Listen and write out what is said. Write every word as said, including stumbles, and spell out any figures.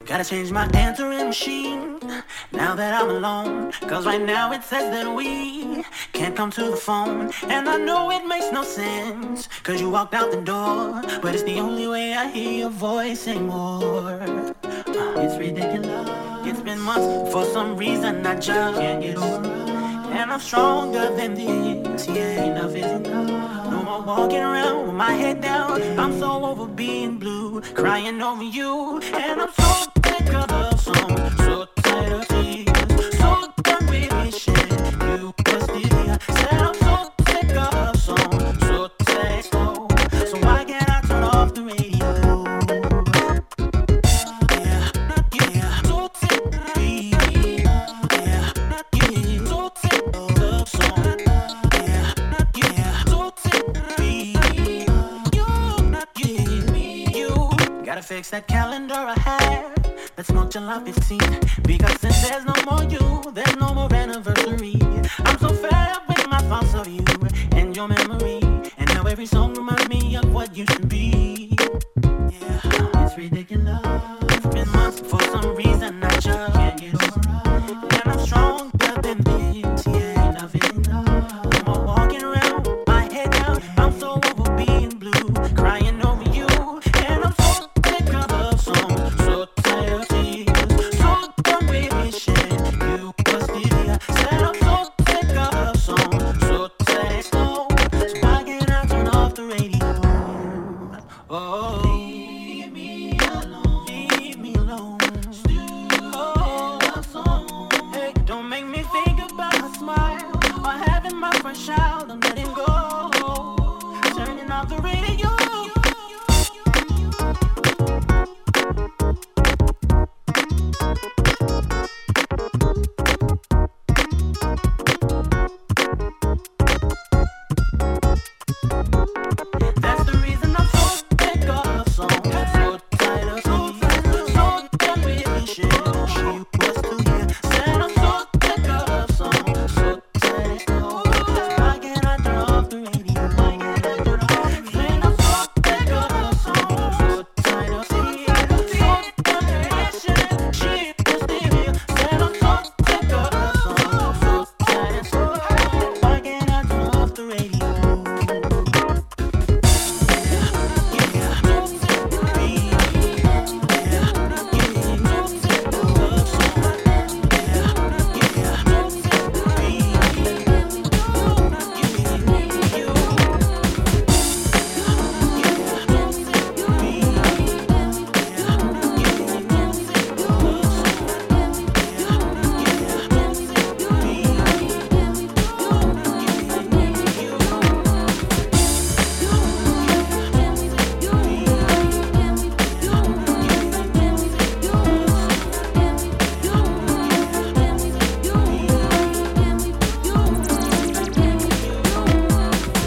Gotta change my answering machine now that I'm alone. Cause right now it says that we can't come to the phone. And I know it makes no sense, cause you walked out the door. But it's the only way I hear your voice anymore. uh, It's ridiculous. It's been months, for some reason I just can't get over it. And I'm stronger than this, yeah, enough is enough. No more walking around with my head down. I'm so over being blue, crying over you. And I'm so sick of the song, so tired of tears, so done with wishing you were still here. Said I'm so sick of the song, so tired slow. So why can't I turn off the radio? Yeah, yeah, so sick of me. Yeah, yeah, so sick of the song. Yeah, yeah, so sick of me. You, not getting me. You gotta fix that calendar I had. Let's smoke July fifteenth. Because since there's no more you, there's no more anniversary. I'm so fed up with my thoughts of you and your memory. And now every song reminds me of what used to be. Yeah, it's ridiculous. It's been months, for some reason I just can't get over